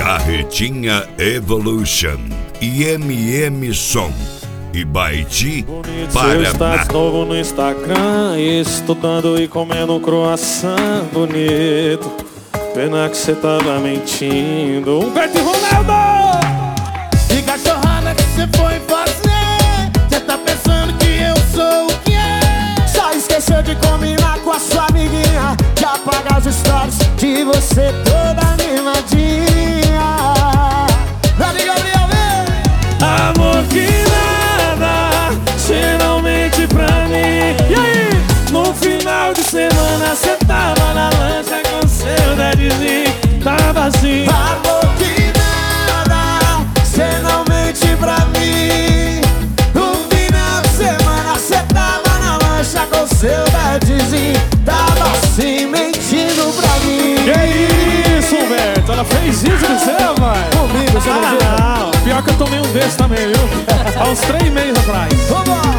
Carretinha Evolution, IMM Som e Baiti Paraná. Status novo no Instagram, estudando e comendo um croissant bonito. Pena que cê tava mentindo. Humberto e Ronaldo! E cachorrada que cê foi fazer, cê tá pensando que eu sou o quê? Só esqueceu de combinar com a sua amiguinha, de apagar os stories de você toda animadinha. Dani Gabriel, vem! Amor que nada, cê não mente pra mim. E aí? No final de semana cê tava na lancha com seu dadzinho. Tava assim. Amor que nada, cê não mente pra mim. No final de semana cê tava na lancha com seu dadzinho. Tava assim mentindo pra mim. Que isso, Humberto? Ela fez isso com você, vai? Comigo, você não. Pior que eu tomei um desse também, viu? Há uns 3 meses atrás. Vambora!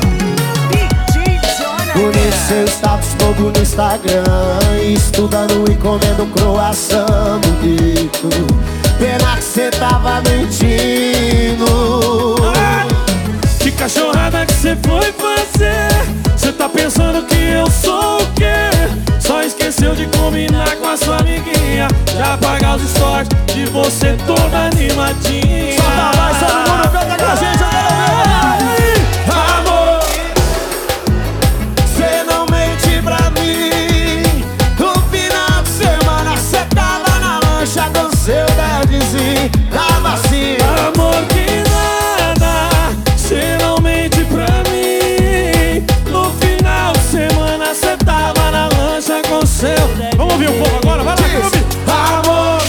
Bonito seu status novo no Instagram, estudando e comendo croissant bonito. Pena que cê tava mentindo. Que cachorrada que cê foi fazer? Cê tá pensando que eu sou o quê? Só esqueceu de combinar com a sua amiguinha, de apagar os stories de você toda animadinha. Solta mais, todo mundo canta com a gente, eu quero ver! Amor, cê não mente pra mim. No final de semana cê tava na lancha com seu dadzinho. Tava assim. amor que nada, cê não mente pra mim. No final de semana cê tava na lancha com seu. Vamos ouvir um pouco agora? Vai lá, vamos ouvir. Amor,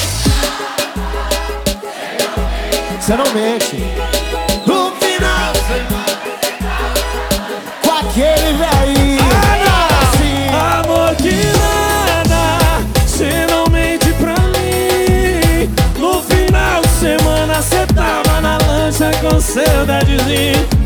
Cê não mente. No final de semana com aquele velhinho. Tava assim. amor que nada, cê não mente pra mim. No final de semana cê tava na lancha com seu dadzinho.